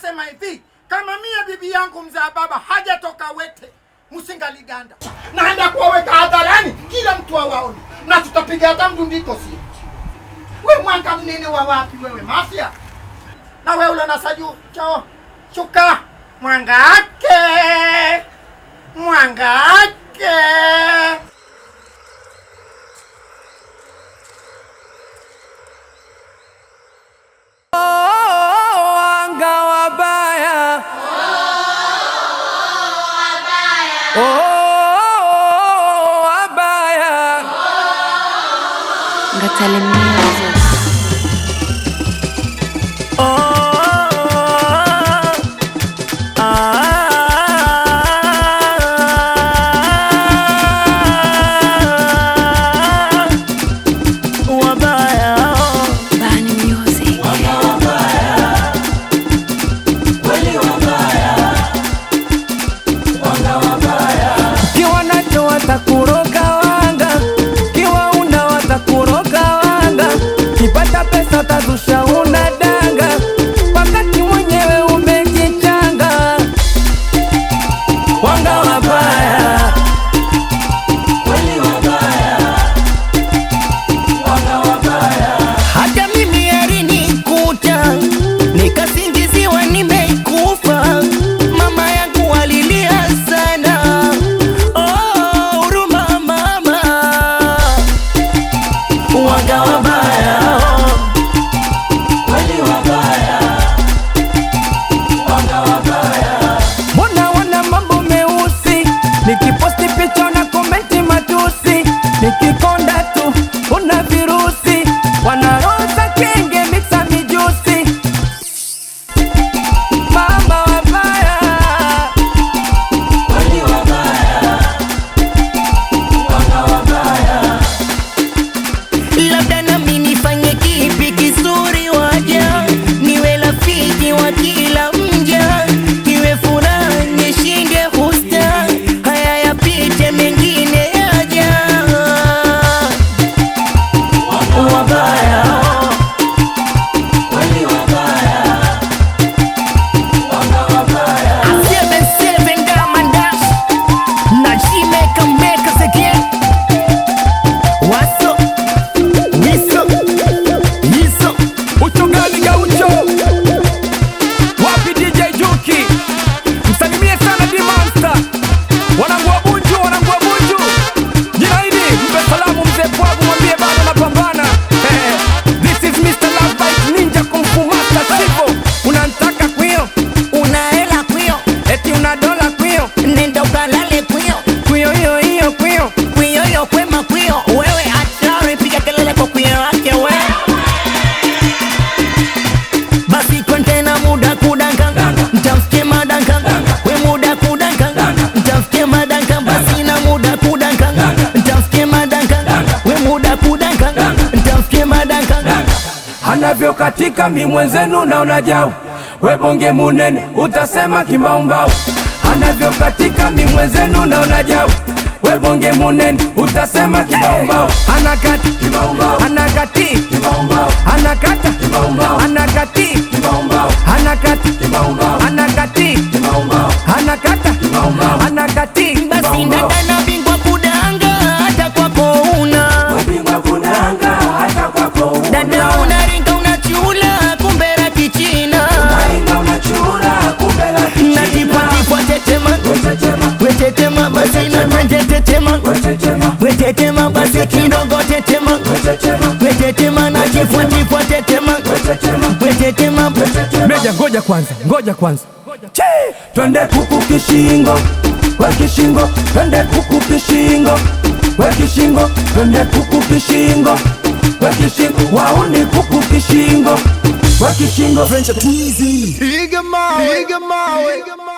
nasema hivi, kama mia bibi yangu mzaa baba hajatoka Wete Msingaliganda, naenda kuwaweka hadharani kila mtu awaone, na tutapiga hata mdundiko si. We mwanga mnene wa wapi wewe mafia? Na wewe ule nasaju chao shuka mwangake. Anavyo katika mi mwenzenu na unajau, we bonge munene utasema kimaumbau. Anavyo katika mi mwenzenu na unajau, we bonge munene utasema kimaumbau. Anakati kimaumbau, anakati kimaumbau, anakata kimaumbau, anakati kimaumbau, anakati kimaumbau, anakati kimaumbau, anakata kimaumbau, anakati. Basi ndana bingwa kudanga hata kwako una, bingwa kudanga hata kwako una. Dada unaringa unachula kumbera kichina, unaringa unachula kumbera kichina. Natipatipwa tetema, wetetema basi na mwenje tetema, wetetema basi kidogo tetema, wetetema na tipatipwa tetema, wetetema. Meja ngoja kwanza che, twende kuku kishingo, we kishingo, twende kuku kishingo, we kishingo, twende kuku kishingo, we kishingo, wauni kuku kishingo, we kishingo. French Tweezy, Iga Mawe.